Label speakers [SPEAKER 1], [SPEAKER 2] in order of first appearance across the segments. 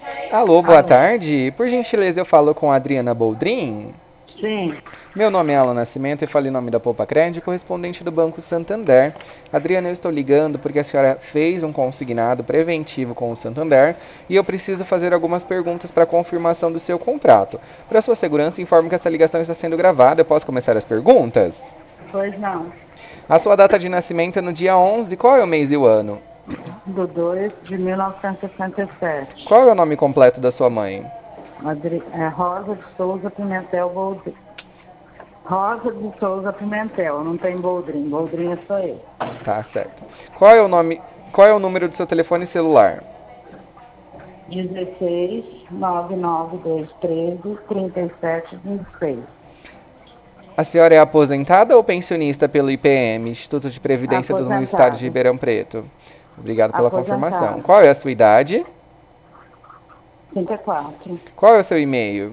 [SPEAKER 1] Alô, boa
[SPEAKER 2] Alô?
[SPEAKER 1] tarde. Por gentileza, eu falo com a Adriana Boldrin.
[SPEAKER 2] Sim.
[SPEAKER 1] Meu nome é Alan Nascimento e falo em nome da Poupa Crédito, correspondente do Banco Santander. Adriana, eu estou ligando porque a senhora fez um consignado preventivo com o Santander e eu preciso fazer algumas perguntas para confirmação do seu contrato. Para sua segurança, informo que essa ligação está sendo gravada. Eu posso começar as perguntas?
[SPEAKER 2] Pois não.
[SPEAKER 1] A sua data de nascimento é no dia 11. Qual é o mês e o ano?
[SPEAKER 2] Do 2 de 1967.
[SPEAKER 1] Qual é o nome completo da sua mãe?
[SPEAKER 2] Rosa de Souza Pimentel Boldrin. Rosa de Souza Pimentel, não tem Boldrin. Boldrin sou eu.
[SPEAKER 1] Tá certo. Qual é o nome? Qual é o número do seu telefone celular?
[SPEAKER 2] 16 99213 3726.
[SPEAKER 1] A senhora é aposentada ou pensionista pelo IPM, Instituto de Previdência do Estado de
[SPEAKER 2] Aposentado.
[SPEAKER 1] Ribeirão Preto? Obrigado pela confirmação.
[SPEAKER 2] Aposentado.
[SPEAKER 1] Qual é a sua idade?
[SPEAKER 2] 34.
[SPEAKER 1] Qual é o seu e-mail?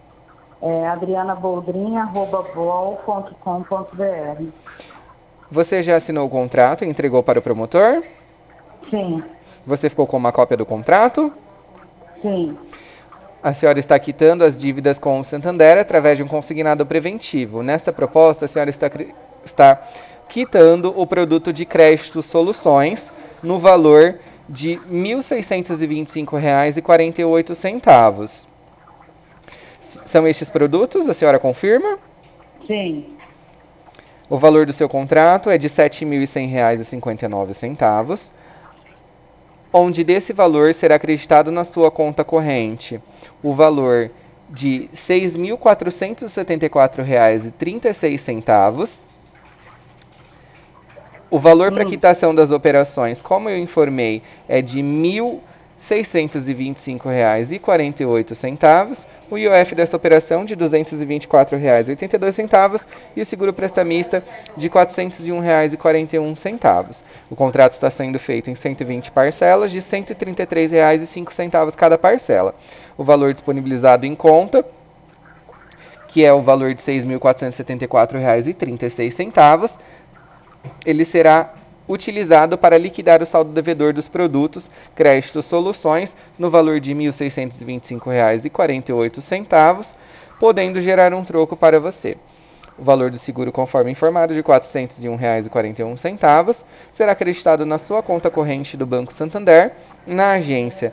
[SPEAKER 2] adrianaboldrin@bol.com.br.
[SPEAKER 1] Você já assinou o contrato e entregou para o promotor?
[SPEAKER 2] Sim,
[SPEAKER 1] Você ficou com uma cópia do contrato?
[SPEAKER 2] sim.
[SPEAKER 1] A senhora está quitando as dívidas com o Santander através de um consignado preventivo. Nesta proposta, a senhora está quitando o produto de crédito Soluções no valor de R$ 1.625,48. São estes produtos? A senhora confirma?
[SPEAKER 2] Sim.
[SPEAKER 1] O valor do seu contrato é de R$ 7.100,59, onde desse valor será acreditado na sua conta corrente o valor de R$ 6.474,36. O valor para
[SPEAKER 2] Hum.
[SPEAKER 1] quitação das operações, como eu informei, é de R$ 1.625,48. O IOF dessa operação de R$ 224,82 e o seguro prestamista de R$ 401,41. O contrato está sendo feito em 120 parcelas de R$ 133,05 cada parcela. O valor disponibilizado em conta, que é o valor de R$ 6.474,36, ele será utilizado para liquidar o saldo devedor dos produtos Crédito Soluções no valor de R$ 1.625,48, podendo gerar um troco para você. O valor do seguro, conforme informado, de R$ 401,41, será acreditado na sua conta corrente do Banco Santander, na agência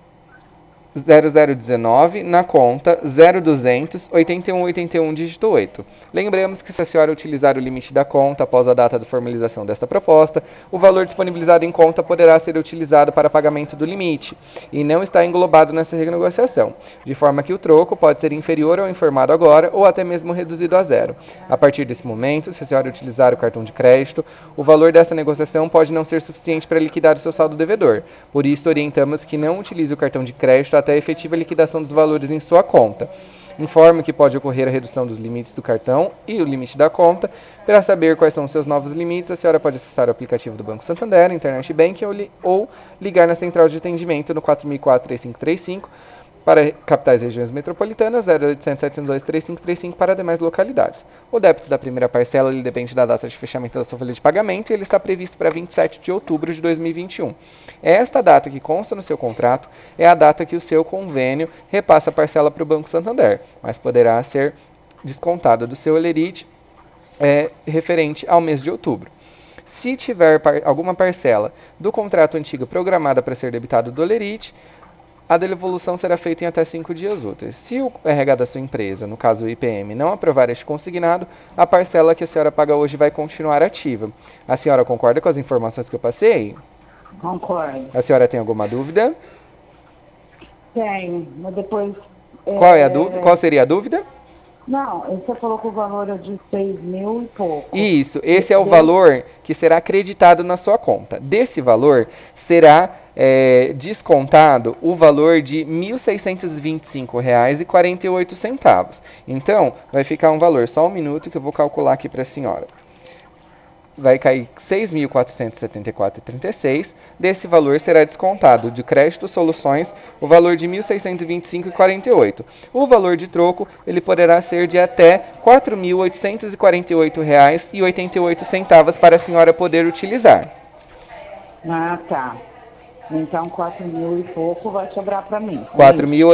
[SPEAKER 1] 0019 na conta 0200 8181 dígito 8. Lembramos que se a senhora utilizar o limite da conta após a data de formalização desta proposta, o valor disponibilizado em conta poderá ser utilizado para pagamento do limite e não está englobado nessa renegociação, de forma que o troco pode ser inferior ao informado agora ou até mesmo reduzido a zero. A partir desse momento, se a senhora utilizar o cartão de crédito, o valor dessa negociação pode não ser suficiente para liquidar o seu saldo devedor. Por isso, orientamos que não utilize o cartão de crédito até a efetiva liquidação dos valores em sua conta. Informe que pode ocorrer a redução dos limites do cartão e o limite da conta. Para saber quais são os seus novos limites, a senhora pode acessar o aplicativo do Banco Santander, Internet Bank ou ligar na central de atendimento no 4004-3535 para capitais e regiões metropolitanas, 0800 702 3535 para demais localidades. O débito da primeira parcela ele depende da data de fechamento da sua folha de pagamento e ele está previsto para 27 de outubro de 2021. Esta data que consta no seu contrato é a data que o seu convênio repassa a parcela para o Banco Santander, mas poderá ser descontada do seu Olerite referente ao mês de outubro. Se tiver alguma parcela do contrato antigo programada para ser debitado do Olerite, a devolução será feita em até 5 dias úteis. Se o RH da sua empresa, no caso o IPM, não aprovar este consignado, a parcela que a senhora paga hoje vai continuar ativa. A senhora concorda com as informações que eu passei?
[SPEAKER 2] Concordo.
[SPEAKER 1] A senhora tem alguma dúvida?
[SPEAKER 2] Tenho, mas depois.
[SPEAKER 1] Qual é a dúvida? Qual seria a dúvida?
[SPEAKER 2] Não, você falou que o valor é de 6 mil e pouco.
[SPEAKER 1] Isso, esse é o valor que será acreditado na sua conta. Desse valor será descontado o valor de R$ 1.625,48. Então, vai ficar um valor, só um minuto que eu vou calcular aqui para a senhora. Vai cair R$ 6.474,36. Desse valor será descontado de crédito soluções o valor de R$ 1.625,48. O valor de troco ele poderá ser de até R$ 4.848,88 para a senhora poder utilizar.
[SPEAKER 2] Ah, tá. Então, 4 mil e pouco vai sobrar para mim.
[SPEAKER 1] R$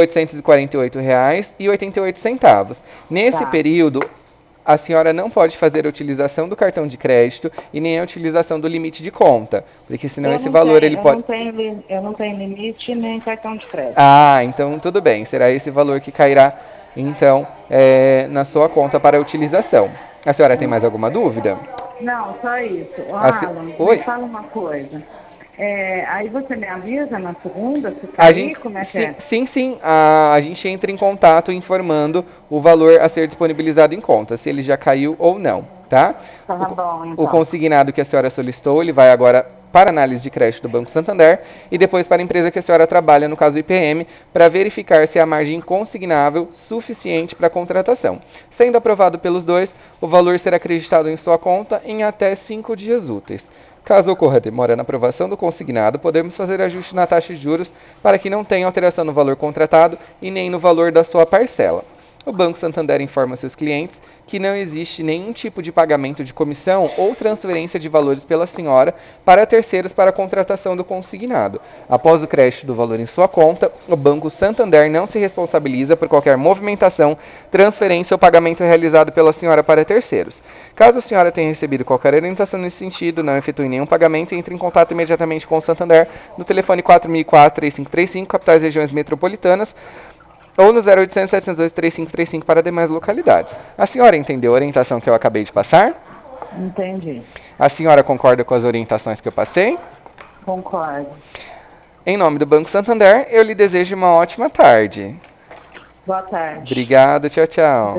[SPEAKER 1] 4.848,88. Nesse
[SPEAKER 2] Tá.
[SPEAKER 1] período, a senhora não pode fazer a utilização do cartão de crédito e nem a utilização do limite de conta, porque senão esse valor ele pode...
[SPEAKER 2] Eu não tenho limite nem cartão de crédito.
[SPEAKER 1] Ah, então tudo bem. Será esse valor que cairá, então, na sua conta para a utilização. A senhora tem mais alguma dúvida?
[SPEAKER 2] Não, só isso. Alan,
[SPEAKER 1] Oi?
[SPEAKER 2] me fala uma coisa. Aí você me avisa na segunda, se cair, como é que é?
[SPEAKER 1] Sim. A gente entra em contato informando o valor a ser disponibilizado em conta, se ele já caiu ou não, tá?
[SPEAKER 2] Tá bom, então.
[SPEAKER 1] O consignado que a senhora solicitou, ele vai agora para análise de crédito do Banco Santander e depois para a empresa que a senhora trabalha, no caso IPM, para verificar se há margem consignável suficiente para a contratação. Sendo aprovado pelos dois, o valor será acreditado em sua conta em até 5 dias úteis. Caso ocorra demora na aprovação do consignado, podemos fazer ajuste na taxa de juros para que não tenha alteração no valor contratado e nem no valor da sua parcela. O Banco Santander informa seus clientes que não existe nenhum tipo de pagamento de comissão ou transferência de valores pela senhora para terceiros para a contratação do consignado. Após o crédito do valor em sua conta, o Banco Santander não se responsabiliza por qualquer movimentação, transferência ou pagamento realizado pela senhora para terceiros. Caso a senhora tenha recebido qualquer orientação nesse sentido, não efetue nenhum pagamento, entre em contato imediatamente com o Santander no telefone 4004-3535, capitais e regiões metropolitanas, ou no 0800 702 3535 para demais localidades. A senhora entendeu a orientação que eu acabei de passar?
[SPEAKER 2] Entendi.
[SPEAKER 1] A senhora concorda com as orientações que eu passei?
[SPEAKER 2] Concordo.
[SPEAKER 1] Em nome do Banco Santander, eu lhe desejo uma ótima tarde.
[SPEAKER 2] Boa tarde.
[SPEAKER 1] Obrigado, tchau, tchau.